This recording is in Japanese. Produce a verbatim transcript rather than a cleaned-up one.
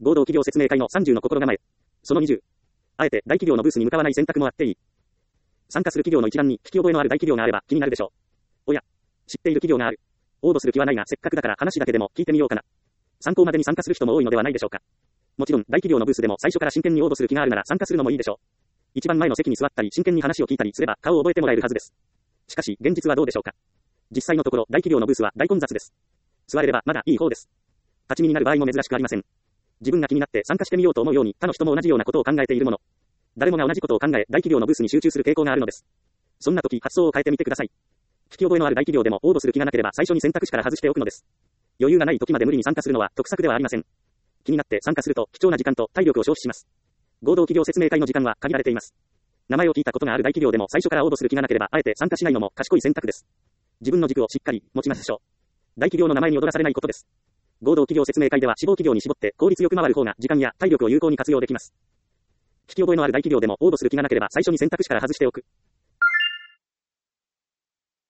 合同企業説明会のさんじゅうの心構え。そのにじゅう。あえて大企業のブースに向かわない選択もあっていい。参加する企業の一覧に聞き覚えのある大企業があれば気になるでしょう。おや、知っている企業がある。応募する気はないがせっかくだから話だけでも聞いてみようかな。参考までに参加する人も多いのではないでしょうか。もちろん大企業のブースでも最初から真剣に応募する気があるなら参加するのもいいでしょう。一番前の席に座ったり真剣に話を聞いたりすれば顔を覚えてもらえるはずです。しかし現実はどうでしょうか。実際のところ大企業のブースは大混雑です。座れればまだいい方です。立ち見になる場合も珍しくありません。自分が気になって参加してみようと思うように他の人も同じようなことを考えているもの。誰もが同じことを考え大企業のブースに集中する傾向があるのです。そんな時発想を変えてみてください。聞き覚えのある大企業でも応募する気がなければ最初に選択肢から外しておくのです。余裕がない時まで無理に参加するのは得策ではありません。気になって参加すると貴重な時間と体力を消費します。合同企業説明会の時間は限られています。名前を聞いたことがある大企業でも最初から応募する気がなければあえて参加しないのも賢い選択です。自分の軸をしっかり持ちましょう。大企業の名前に踊らされないことです。合同企業説明会では志望企業に絞って効率よく回る方が時間や体力を有効に活用できます。聞き覚えのある大企業でも応募する気がなければ最初に選択肢から外しておく。